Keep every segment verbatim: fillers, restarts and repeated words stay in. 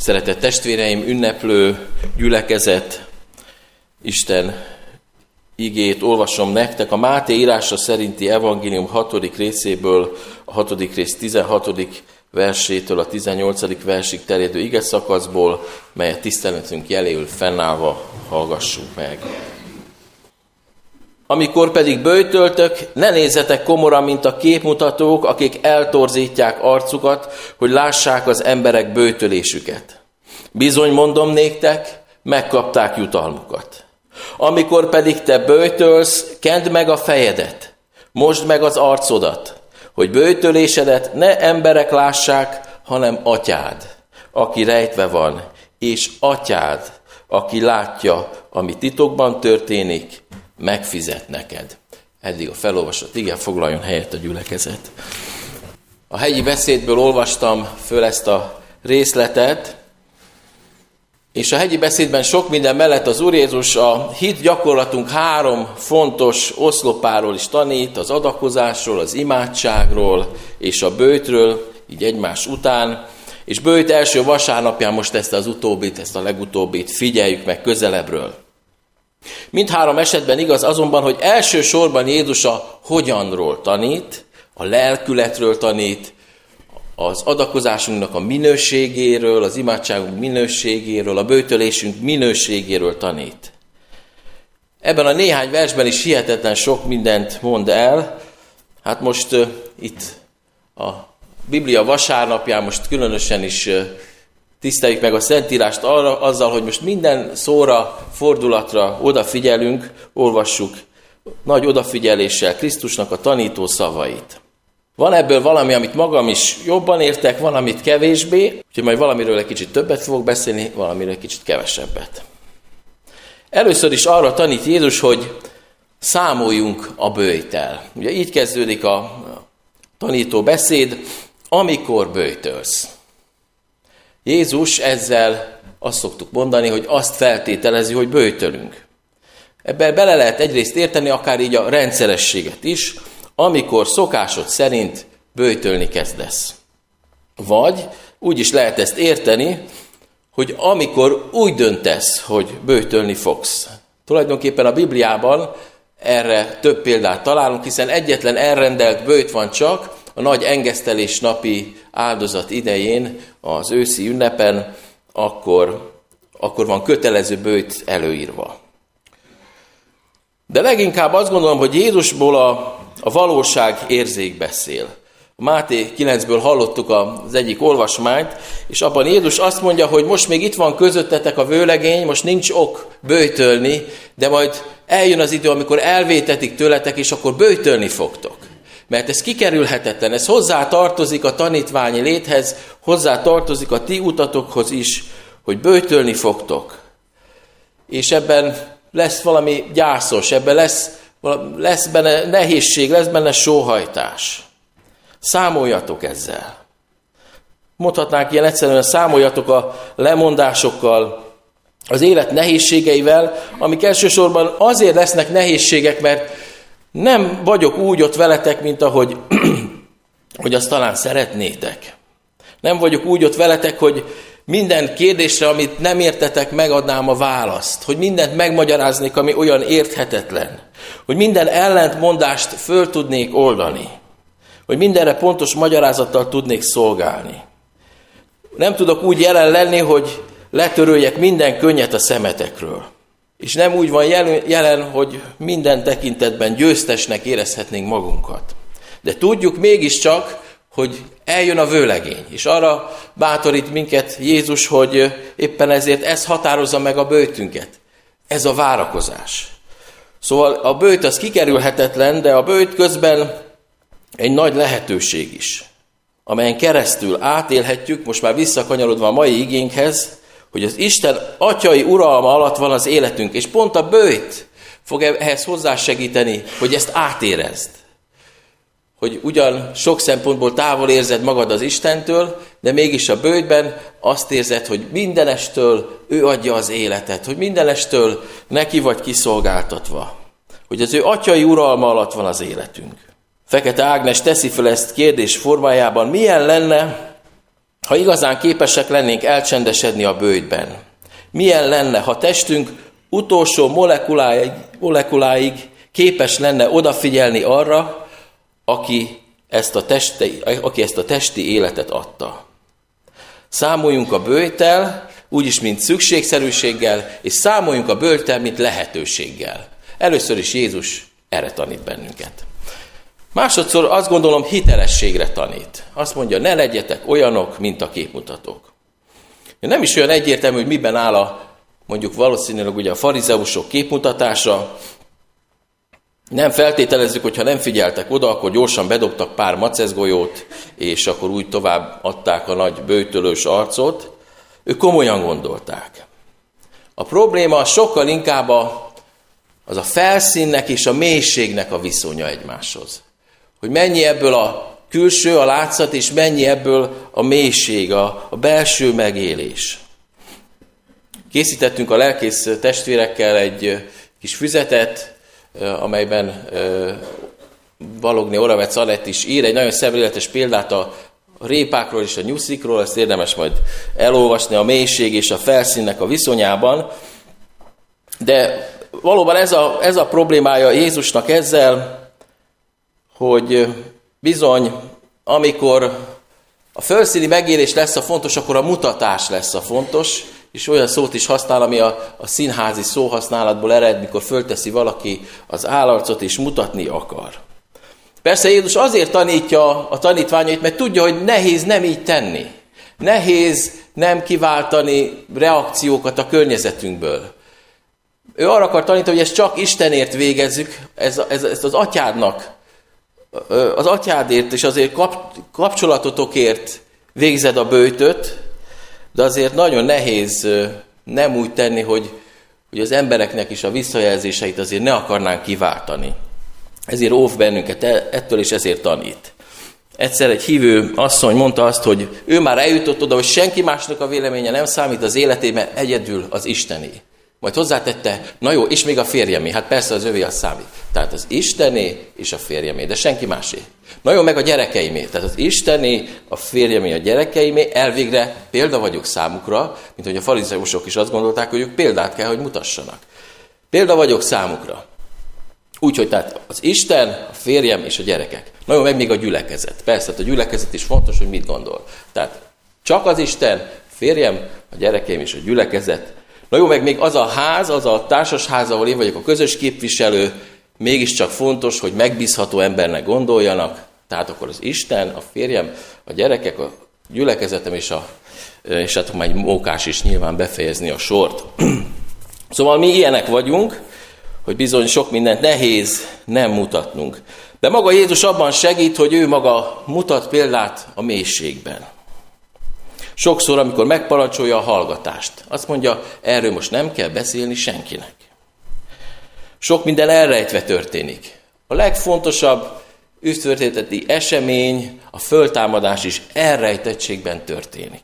Szeretett testvéreim, ünneplő gyülekezet, Isten igét olvasom nektek. A Máté írása szerinti evangélium hatodik részéből, a hatodik rész tizenhatodik versétől a tizennyolcadik versig terjedő ige szakaszból, melyet tiszteletünk jeléül fennállva hallgassuk meg. Amikor pedig böjtöltök, ne nézzetek komoran, mint a képmutatók, akik eltorzítják arcukat, hogy lássák az emberek böjtölésüket. Bizony mondom néktek, megkapták jutalmukat. Amikor pedig te böjtölsz, kend meg a fejedet, mosd meg az arcodat, hogy böjtölésedet ne emberek lássák, hanem atyád, aki rejtve van, és atyád, aki látja, ami titokban történik, megfizet neked. Eddig a felolvasott ige, foglaljon helyet a gyülekezet. A hegyi beszédből olvastam föl ezt a részletet, és a hegyi beszédben sok minden mellett az Úr Jézus a hit gyakorlatunk három fontos oszlopáról is tanít, az adakozásról, az imádságról és a böjtről, így egymás után. És böjt első vasárnapján most ezt az utóbbit, ezt a legutóbbit figyeljük meg közelebbről. Mindhárom esetben igaz azonban, hogy elsősorban Jézus a hogyanról tanít, a lelkületről tanít, az adakozásunknak a minőségéről, az imádságunk minőségéről, a böjtölésünk minőségéről tanít. Ebben a néhány versben is hihetetlen sok mindent mond el. Hát most uh, itt a Biblia vasárnapján most különösen is uh, tiszteljük meg a Szentírást arra, azzal, hogy most minden szóra, fordulatra odafigyelünk, olvassuk nagy odafigyeléssel Krisztusnak a tanító szavait. Van ebből valami, amit magam is jobban értek, van, amit kevésbé, úgyhogy majd valamiről egy kicsit többet fogok beszélni, valamiről egy kicsit kevesebbet. Először is arra tanít Jézus, hogy számoljunk a böjttel. Ugye így kezdődik a tanító beszéd, amikor böjtölsz. Jézus ezzel azt szoktuk mondani, hogy azt feltételezi, hogy böjtölünk. Ebben bele lehet egyrészt érteni akár így a rendszerességet is, amikor szokásod szerint böjtölni kezdesz. Vagy úgy is lehet ezt érteni, hogy amikor úgy döntesz, hogy böjtölni fogsz. Tulajdonképpen a Bibliában erre több példát találunk, hiszen egyetlen elrendelt böjt van csak, a nagy engesztelés napi áldozat idején, az őszi ünnepen, akkor, akkor van kötelező böjt előírva. De leginkább azt gondolom, hogy Jézusból a A valóság érzék beszél. A Máté kilencből hallottuk az egyik olvasmányt, és abban Jézus azt mondja, hogy most még itt van közöttetek a vőlegény, most nincs ok böjtölni, de majd eljön az idő, amikor elvétetik tőletek, és akkor böjtölni fogtok. Mert ez kikerülhetetlen, ez hozzá tartozik a tanítványi léthez, hozzá tartozik a ti utatokhoz is, hogy böjtölni fogtok. És ebben lesz valami gyászos, ebben lesz Lesz benne nehézség, lesz benne sóhajtás. Számoljatok ezzel. Mondhatnánk ilyen egyszerűen, számoljatok a lemondásokkal, az élet nehézségeivel, amik elsősorban azért lesznek nehézségek, mert nem vagyok úgy ott veletek, mint ahogy hogy azt talán szeretnétek. Nem vagyok úgy ott veletek, hogy minden kérdésre, amit nem értetek, megadnám a választ. Hogy mindent megmagyaráznék, ami olyan érthetetlen. Hogy minden ellentmondást föl tudnék oldani. Hogy mindenre pontos magyarázattal tudnék szolgálni. Nem tudok úgy jelen lenni, hogy letöröljek minden könnyet a szemetekről. És nem úgy van jelen, hogy minden tekintetben győztesnek érezhetnénk magunkat. De tudjuk mégiscsak, hogy eljön a vőlegény, és arra bátorít minket Jézus, hogy éppen ezért ez határozza meg a böjtünket. Ez a várakozás. Szóval a böjt az kikerülhetetlen, de a böjt közben egy nagy lehetőség is, amelyen keresztül átélhetjük, most már visszakanyarodva a mai igénkhez, hogy az Isten atyai uralma alatt van az életünk, és pont a böjt fog ehhez hozzásegíteni, hogy ezt átérezd. Hogy ugyan sok szempontból távol érzed magad az Istentől, de mégis a böjtben azt érzed, hogy mindenestől ő adja az életet, hogy mindenestől neki vagy kiszolgáltatva, hogy az ő atyai uralma alatt van az életünk. Fekete Ágnes teszi fel ezt kérdés formájában, milyen lenne, Ha igazán képesek lennénk elcsendesedni a böjtben, milyen lenne, ha testünk utolsó molekuláig, molekuláig képes lenne odafigyelni arra, aki ezt, a testi, aki ezt a testi életet adta. Számoljunk a böjttel, úgyis, mint szükségszerűséggel, és számoljunk a böjttel, mint lehetőséggel. Először is Jézus erre tanít bennünket. Másodszor azt gondolom, hitelességre tanít. Azt mondja, ne legyetek olyanok, mint a képmutatók. Nem is olyan egyértelmű, hogy miben áll a, mondjuk valószínűleg ugye a farizeusok képmutatása. Nem feltételezzük, hogy ha nem figyeltek oda, akkor gyorsan bedobtak pár macezgolyót, és akkor úgy tovább adták a nagy böjtölős arcot. Ők komolyan gondolták. A probléma sokkal inkább a, az a felszínnek és a mélységnek a viszonya egymáshoz. Hogy mennyi ebből a külső, a látszat, és mennyi ebből a mélység, a, a belső megélés. Készítettünk a lelkész testvérekkel egy kis füzetet, amelyben Balogné Oravec Anett is ír egy nagyon szemléletes példát a répákról és a nyuszikról, ezt érdemes majd elolvasni a mélység és a felszínnek a viszonyában. De valóban ez a, ez a problémája Jézusnak ezzel, hogy bizony, amikor a felszíni megélés lesz a fontos, akkor a mutatás lesz a fontos, és olyan szót is használ, ami a, a színházi szóhasználatból ered, mikor fölteszi valaki az állarcot, és mutatni akar. Persze Jézus azért tanítja a tanítványait, mert tudja, hogy nehéz nem így tenni. Nehéz nem kiváltani reakciókat a környezetünkből. Ő arra akar tanítani, hogy ezt csak Istenért végezzük, ez, ez, ez az atyádnak, az atyádért és azért kap, kapcsolatotokért végzed a böjtöt, de azért nagyon nehéz nem úgy tenni, hogy, hogy az embereknek is a visszajelzéseit azért ne akarnánk kiváltani. Ezért óv bennünket ettől, és ezért tanít. Egyszer egy hívő asszony mondta azt, hogy ő már eljutott oda, hogy senki másnak a véleménye nem számít az életében, egyedül az Istené. Majd hozzátette, na jó, és még a férjemé, hát persze az övé az számít. Tehát az Istené és a férjemé, de senki másé. Na jó, meg a gyerekeimé, tehát az Istené, a férjemé, a gyerekeimé, elvégre példa vagyok számukra, mint hogy a farizeusok is azt gondolták, hogy ők példát kell, hogy mutassanak. Példa vagyok számukra. Úgyhogy tehát az Isten, a férjem és a gyerekek. Na jó, meg még a gyülekezet. Persze, hát a gyülekezet is fontos, hogy mit gondol. Tehát csak az Isten, a férjem, a gyerekeim és a gyülekezet. Na jó, meg még az a ház, az a társasház, ahol én vagyok a közös képviselő, mégiscsak fontos, hogy megbízható embernek gondoljanak. Tehát akkor az Isten, a férjem, a gyerekek, a gyülekezetem és, a, és hát már egy mókás is nyilván befejezni a sort. Szóval mi ilyenek vagyunk, hogy bizony sok mindent nehéz nem mutatnunk. De maga Jézus abban segít, hogy ő maga mutat példát a mélységben. Sokszor, amikor megparancsolja a hallgatást, azt mondja, erről most nem kell beszélni senkinek. Sok minden elrejtve történik. A legfontosabb üdvtörténeti esemény, a föltámadás is elrejtettségben történik.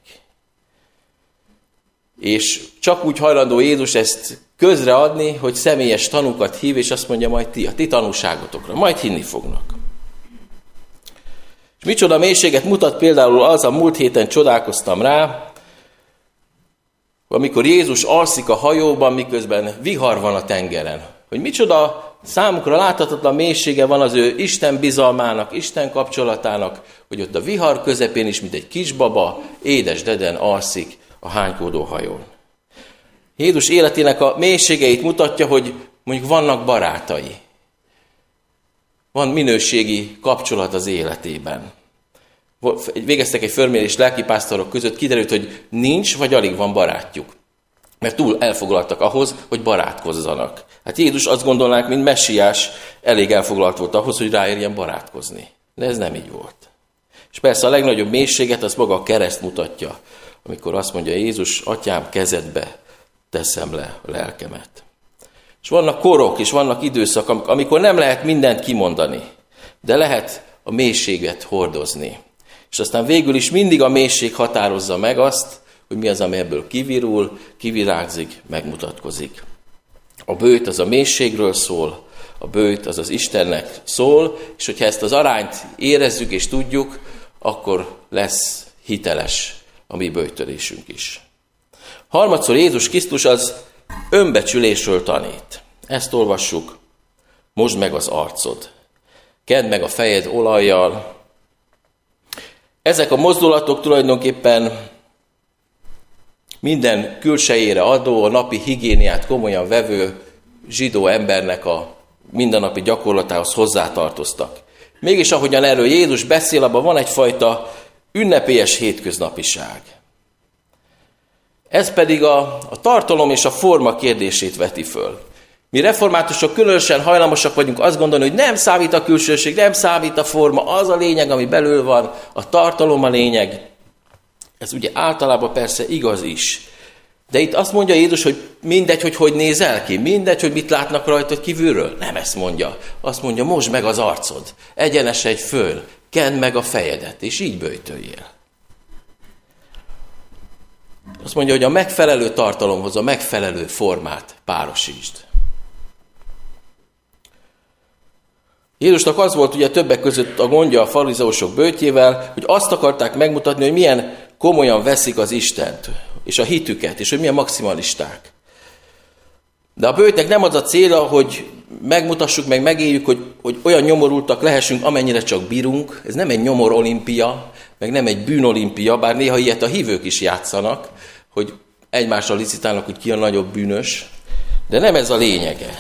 És csak úgy hajlandó Jézus ezt közreadni, hogy személyes tanúkat hív, és azt mondja, majd ti, a ti tanúságotokra, majd hinni fognak. És micsoda mélységet mutat például az, a múlt héten csodálkoztam rá, amikor Jézus alszik a hajóban, miközben vihar van a tengeren. Hogy micsoda számukra láthatatlan mélysége van az ő Isten bizalmának, Isten kapcsolatának, hogy ott a vihar közepén is, mint egy kisbaba, édes deden alszik a hánykódó hajón. Jézus életének a mélységeit mutatja, hogy mondjuk vannak barátai. Van minőségi kapcsolat az életében. Végeztek egy fölmérést lelkipásztorok között, kiderült, hogy nincs vagy alig van barátjuk. Mert túl elfoglaltak ahhoz, hogy barátkozzanak. Hát Jézus azt gondolnánk, mint messiás, elég elfoglalt volt ahhoz, hogy ráérjen barátkozni. De ez nem így volt. És persze a legnagyobb mélységet az maga a kereszt mutatja, amikor azt mondja Jézus, atyám, kezedbe teszem le a lelkemet. És vannak korok, és vannak időszak, amikor nem lehet mindent kimondani, de lehet a mélységet hordozni. És aztán végül is mindig a mélység határozza meg azt, hogy mi az, ami ebből kivirul, kivirágzik, megmutatkozik. A böjt az a mélységről szól, a böjt az az Istennek szól, és hogyha ezt az arányt érezzük és tudjuk, akkor lesz hiteles a mi böjtölésünk is. Harmadszor Jézus Krisztus az önbecsülésről tanít. Ezt olvassuk. Mosd meg az arcod. Kedd meg a fejed olajjal. Ezek a mozdulatok tulajdonképpen minden külsejére adó, a napi higiéniát komolyan vevő zsidó embernek a mindennapi gyakorlatához hozzátartoztak. Mégis ahogyan erről Jézus beszél, abban van egyfajta ünnepélyes hétköznapiság. Ez pedig a, a tartalom és a forma kérdését veti föl. Mi reformátusok különösen hajlamosak vagyunk azt gondolni, hogy nem számít a külsőség, nem számít a forma, az a lényeg, ami belül van, a tartalom a lényeg. Ez ugye általában persze igaz is. De itt azt mondja Jézus, hogy mindegy, hogy hogy nézel ki, mindegy, hogy mit látnak rajtad kívülről. Nem ezt mondja. Azt mondja, mosd meg az arcod, egyenesedj föl, kend meg a fejedet, és így böjtöljél. Azt mondja, hogy a megfelelő tartalomhoz a megfelelő formát párosítsd. Jézusnak az volt ugye többek között a gondja a farizeusok böjtjével, hogy azt akarták megmutatni, hogy milyen komolyan veszik az Istent, és a hitüket, és hogy milyen maximalisták. De a böjtnek nem az a célja, hogy megmutassuk, meg megéljük, hogy, hogy olyan nyomorultak lehessünk, amennyire csak bírunk. Ez nem egy nyomor olimpia, meg nem egy bűnolimpia, bár néha ilyet a hívők is játszanak, hogy egymással licitálnak, hogy ki a nagyobb bűnös. De nem ez a lényege.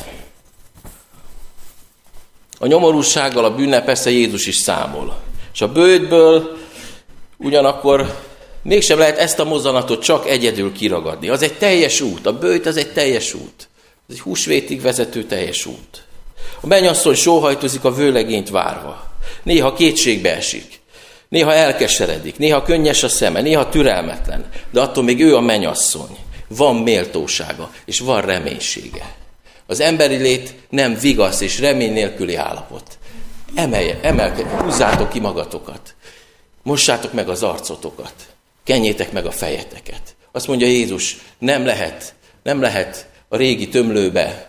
A nyomorúsággal, a bűnnel persze Jézus is számol. És a böjtből ugyanakkor mégsem lehet ezt a mozzanatot csak egyedül kiragadni. Az egy teljes út, a böjt az egy teljes út. Ez egy húsvétig vezető teljes út. A mennyasszony sóhajtozik a vőlegényt várva. Néha kétségbe esik, néha elkeseredik, néha könnyes a szeme, néha türelmetlen, de attól még ő a mennyasszony. Van méltósága, és van reménysége. Az emberi lét nem vigasz és remény nélküli állapot. Emelje, emelkedj, húzzátok ki magatokat. Mossátok meg az arcotokat. Kenjétek meg a fejeteket. Azt mondja Jézus, nem lehet, nem lehet a régi tömlőbe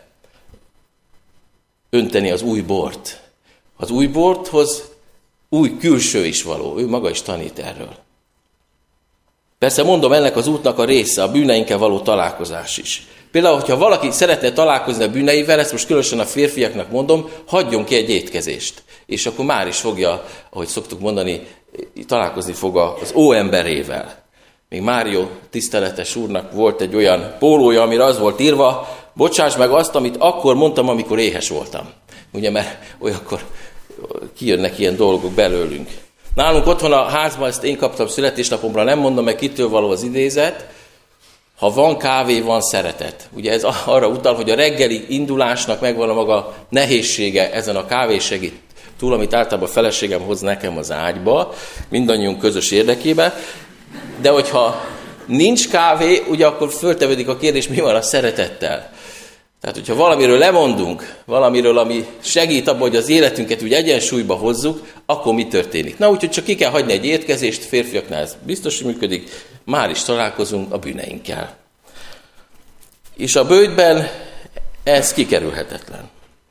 önteni az új bort. Az új borthoz új külső is való. Ő maga is tanít erről. Persze mondom, ennek az útnak a része, a bűneinkkel való találkozás is. Például, hogyha valaki szeretne találkozni a bűneivel, ezt most különösen a férfiaknak mondom, hagyjon ki egy étkezést. És akkor már is fogja, ahogy szoktuk mondani, találkozni fog az óemberével. Még Mário tiszteletes úrnak volt egy olyan pólója, amire az volt írva, bocsáss meg azt, amit akkor mondtam, amikor éhes voltam. Ugye, mert olyankor kijönnek ilyen dolgok belőlünk. Nálunk otthon a házban, ezt én kaptam születésnapomra, nem mondom meg, kitől való az idézet, ha van kávé, van szeretet. Ugye ez arra utal, hogy a reggeli indulásnak megvan a maga nehézsége, ezen a kávé segít túl, amit általában a feleségem hoz nekem az ágyba, mindannyiunk közös érdekében. De hogyha nincs kávé, ugye akkor föltevődik a kérdés, mi van a szeretettel. Tehát, hogyha valamiről lemondunk, valamiről, ami segít abban, hogy az életünket úgy egyensúlyba hozzuk, akkor mi történik? Na, úgyhogy csak ki kell hagyni egy étkezést, férfiaknál ez biztos, hogy működik, már is találkozunk a bűneinkkel. És a böjtben ez kikerülhetetlen.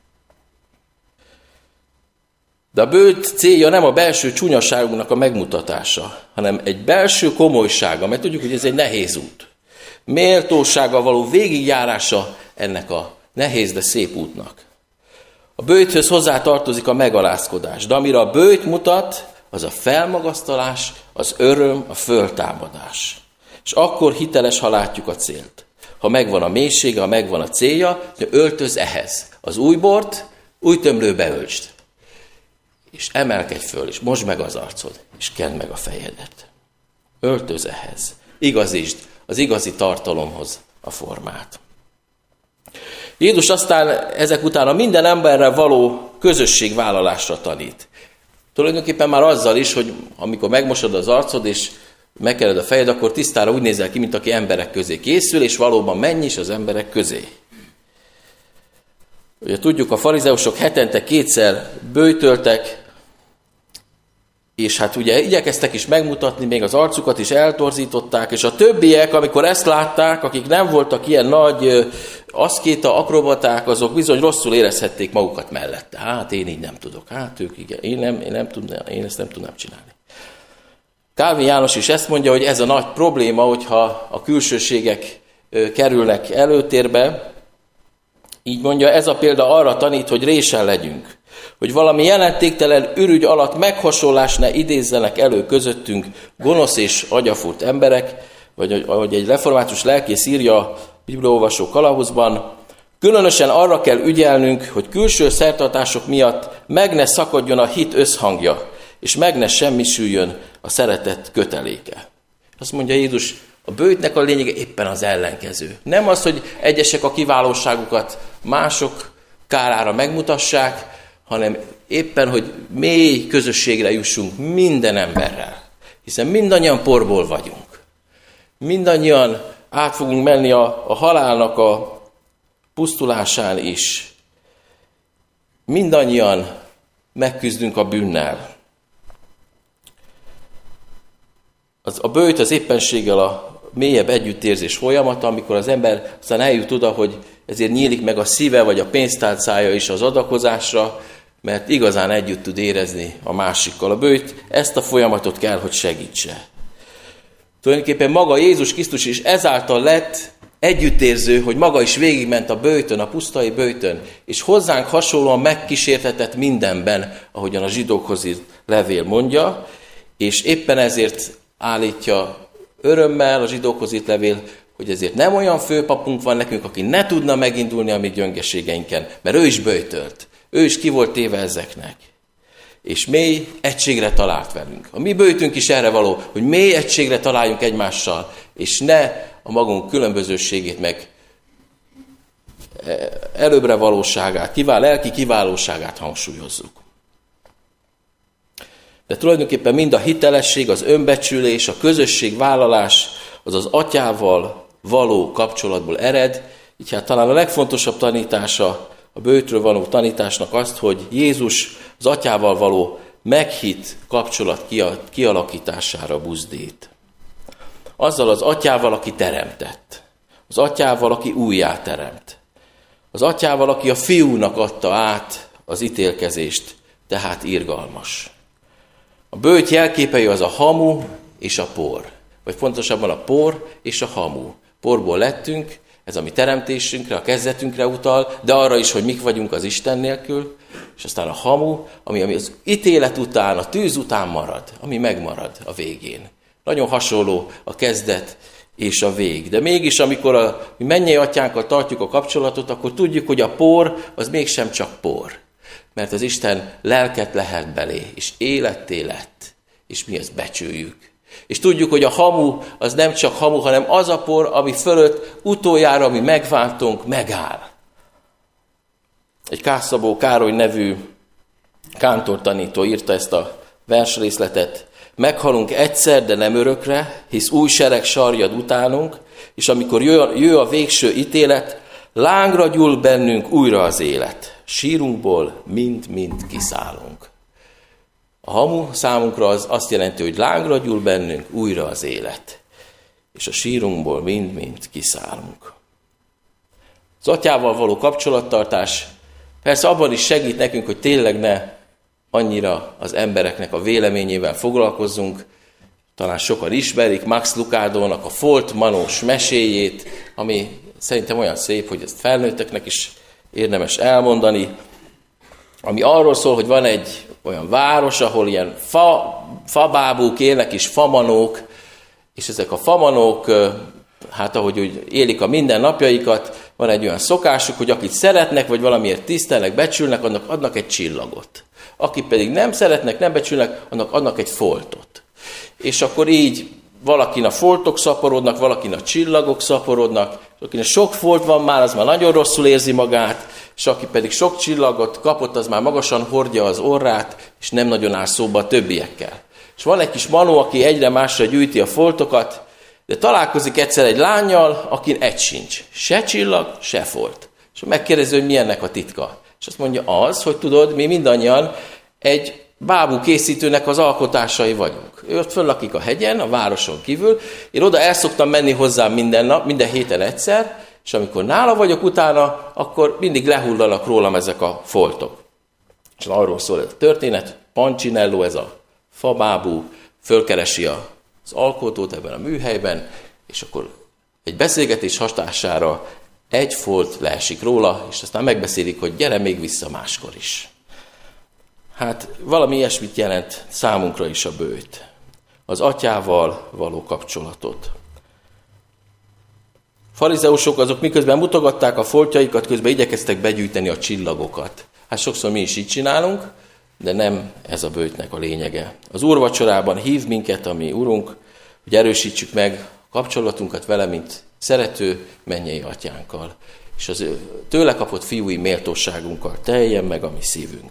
De a böjt célja nem a belső csúnyaságunknak a megmutatása, hanem egy belső komolysága, mert tudjuk, hogy ez egy nehéz út. Méltósággal való végigjárása ennek a nehéz, de szép útnak. A böjthöz hozzá tartozik a megalázkodás, de amire a böjt mutat, az a felmagasztalás, az öröm, a föltámadás. És akkor hiteles, ha látjuk a célt. Ha megvan a mélysége, ha megvan a célja, öltöz ehhez. Az új bort új tömlőbe öltsd. És emelkedj föl, és mosd meg az arcod, és kend meg a fejedet. Öltöz ehhez. Igazítsd az igazi tartalomhoz a formát. Jézus aztán ezek után a minden emberrel való közösségvállalásra tanít. Tulajdonképpen már azzal is, hogy amikor megmosod az arcod, és megkered a fejed, akkor tisztára úgy nézel ki, mint aki emberek közé készül, és valóban menj is az emberek közé. Ugye tudjuk, a farizeusok hetente kétszer böjtöltek, és hát ugye igyekeztek is megmutatni, még az arcukat is eltorzították, és a többiek, amikor ezt látták, akik nem voltak ilyen nagy aszkéta, akrobaták, azok bizony rosszul érezhették magukat mellette. Hát én így nem tudok, hát ők igen, én, nem, én, nem tudnám, én ezt nem tudnám csinálni. Kálvin János is ezt mondja, hogy ez a nagy probléma, hogyha a külsőségek kerülnek előtérbe. Így mondja, ez a példa arra tanít, hogy résen legyünk, hogy valami jelentéktelen ürügy alatt meghasonlás ne idézzenek elő közöttünk gonosz és agyafurt emberek, vagy ahogy egy református lelkész írja a bibliaolvasó kalauzban, különösen arra kell ügyelnünk, hogy külső szertartások miatt meg ne szakadjon a hit összhangja, és meg ne semmisüljön a szeretet köteléke. Azt mondja Jézus, a bőjtnek a lényege éppen az ellenkező. Nem az, hogy egyesek a kiválóságukat mások kárára megmutassák, hanem éppen, hogy mély közösségre jussunk minden emberrel. Hiszen mindannyian porból vagyunk. Mindannyian át fogunk menni a, a halálnak a pusztulásán is. Mindannyian megküzdünk a bűnnel. Az, a bőjt az éppenséggel a mélyebb együttérzés folyamata, amikor az ember aztán eljut oda, hogy ezért nyílik meg a szíve vagy a pénztárcája is az adakozásra, mert igazán együtt tud érezni a másikkal. A bőjt ezt a folyamatot kell, hogy segítse. Tulajdonképpen maga Jézus Krisztus is ezáltal lett együttérző, hogy maga is végigment a bőjtön, a pusztai bőjtön, és hozzánk hasonlóan megkísértetett mindenben, ahogyan a zsidókhoz írt levél mondja, és éppen ezért állítja örömmel a zsidókhoz írt levél, hogy ezért nem olyan főpapunk van nekünk, aki ne tudna megindulni a mi gyöngeségeinken, mert ő is böjtölt, ő is ki volt téve ezeknek. És mély egységre talált velünk. A mi böjtünk is erre való, hogy mély egységre találjunk egymással, és ne a magunk különbözőségét meg előbbre valóságát, kivál, lelki kiválóságát hangsúlyozzuk. De tulajdonképpen mind a hitelesség, az önbecsülés, a közösségvállalás, az az atyával való kapcsolatból ered. Így hát talán a legfontosabb tanítása a bőjtről való tanításnak azt, hogy Jézus az atyával való meghitt kapcsolat kialakítására buzdít. Azzal az atyával, aki teremtett. Az atyával, aki újjá teremt. Az atyával, aki a fiúnak adta át az ítélkezést, tehát irgalmas. A bőjt jelképei az a hamu és a por. Vagy pontosabban a por és a hamu. Porból lettünk, ez a mi teremtésünkre, a kezdetünkre utal, de arra is, hogy mik vagyunk az Isten nélkül, és aztán a hamu, ami, ami az ítélet után, a tűz után marad, ami megmarad a végén. Nagyon hasonló a kezdet és a vég. De mégis, amikor a mi mennyei atyánkkal tartjuk a kapcsolatot, akkor tudjuk, hogy a por az mégsem csak por. Mert az Isten lelket lehet belé, és életté lett, és mi ezt becsüljük. És tudjuk, hogy a hamu az nem csak hamu, hanem az a por, ami fölött utoljára mi megváltunk, megáll. Egy Kászabó Károly nevű kántortanító írta ezt a versrészletet. Meghalunk egyszer, de nem örökre, hisz új sereg sarjad utánunk, és amikor jö, jö a végső ítélet, lángra gyúl bennünk újra az élet. Sírunkból mind-mind kiszállunk. A hamu számunkra az azt jelenti, hogy lángra gyúl bennünk újra az élet. És a sírunkból mind-mind kiszállunk. Az atyával való kapcsolattartás persze abban is segít nekünk, hogy tényleg ne annyira az embereknek a véleményével foglalkozzunk. Talán sokan ismerik Max Lucadónak a Folt Manós meséjét, ami szerintem olyan szép, hogy ezt felnőtteknek is érdemes elmondani, ami arról szól, hogy van egy olyan város, ahol ilyen fa, fabábúk élnek és famanók, és ezek a famanók, hát ahogy úgy élik a mindennapjaikat, van egy olyan szokásuk, hogy akit szeretnek, vagy valamiért tisztelnek, becsülnek, annak adnak egy csillagot. Akik pedig nem szeretnek, nem becsülnek, annak adnak egy foltot. És akkor így valakin a foltok szaporodnak, valakin a csillagok szaporodnak, és akinek sok folt van már, az már nagyon rosszul érzi magát, és aki pedig sok csillagot kapott, az már magasan hordja az orrát, és nem nagyon áll szóba a többiekkel. És van egy kis manó, aki egyre másra gyűjti a foltokat, de találkozik egyszer egy lánnyal, akin egy sincs. Se csillag, se folt. És megkérdezi, hogy mi ennek a titka. És azt mondja, az, hogy tudod, mi mindannyian egy bábú készítőnek az alkotásai vagyunk. Ő ott föllakik a hegyen, a városon kívül. Én oda el szoktam menni hozzám minden nap, minden héten egyszer, és amikor nála vagyok utána, akkor mindig lehullanak rólam ezek a foltok. És arról szól ez a történet, Pancinello, ez a fabábú, fölkeresi az alkotót ebben a műhelyben, és akkor egy beszélgetés hatására egy folt leesik róla, és aztán megbeszélik, hogy gyere még vissza máskor is. Hát valami ilyesmit jelent számunkra is a böjt. Az atyával való kapcsolatot. Farizeusok azok miközben mutogatták a foltjaikat, közben igyekeztek begyűjteni a csillagokat. Hát sokszor mi is így csinálunk, de nem ez a böjtnek a lényege. Az úrvacsorában hív minket a mi Urunk, hogy erősítsük meg a kapcsolatunkat vele, mint szerető mennyei atyánkkal. És az tőle kapott fiúi méltóságunkkal teljen meg a mi szívünk.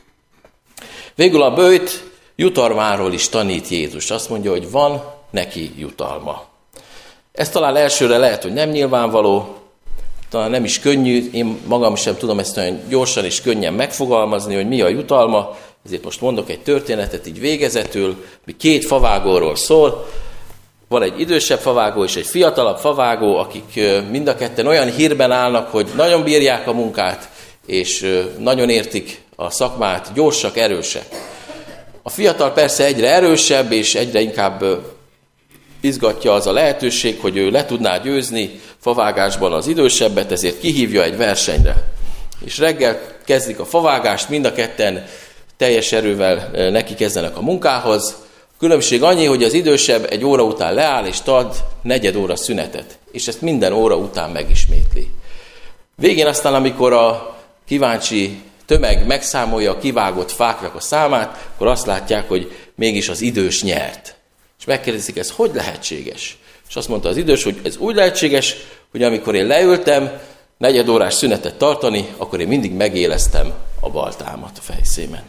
Végül a böjt jutalmáról is tanít Jézus. Azt mondja, hogy van neki jutalma. Ez talán elsőre lehet, hogy nem nyilvánvaló, talán nem is könnyű, én magam sem tudom ezt olyan gyorsan és könnyen megfogalmazni, hogy mi a jutalma, ezért most mondok egy történetet így végezetül, mi két favágóról szól. Van egy idősebb favágó és egy fiatalabb favágó, akik mind a ketten olyan hírben állnak, hogy nagyon bírják a munkát, és nagyon értik a szakmát, gyorsak, erősek. A fiatal persze egyre erősebb, és egyre inkább izgatja az a lehetőség, hogy ő le tudná győzni favágásban az idősebbet, ezért kihívja egy versenyre. És reggel kezdik a favágást, mind a ketten teljes erővel neki kezdenek a munkához. Különbség annyi, hogy az idősebb egy óra után leáll és tart negyed óra szünetet, és ezt minden óra után megismétli. Végén aztán, amikor a kíváncsi tömeg megszámolja a kivágott fáknak a számát, akkor azt látják, hogy mégis az idős nyert. És megkérdezik, ez hogy lehetséges? És azt mondta az idős, hogy ez úgy lehetséges, hogy amikor én leültem negyed órás szünetet tartani, akkor én mindig megéleztem a baltámat, a fejszémet.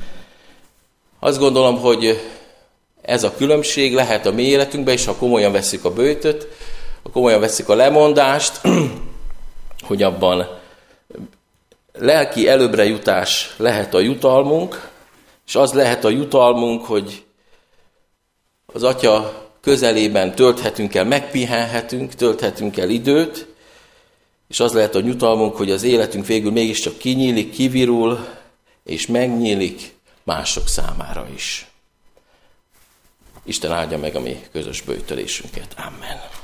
Azt gondolom, hogy ez a különbség lehet a mi életünkben, és ha komolyan vesszük a böjtöt, ha komolyan vesszük a lemondást, hogy abban lelki előbbre jutás lehet a jutalmunk, és az lehet a jutalmunk, hogy az Atya közelében tölthetünk el, megpihenhetünk, tölthetünk el időt, és az lehet a jutalmunk, hogy az életünk végül mégiscsak kinyílik, kivirul, és megnyílik mások számára is. Isten áldja meg a mi közös böjtölésünket. Amen.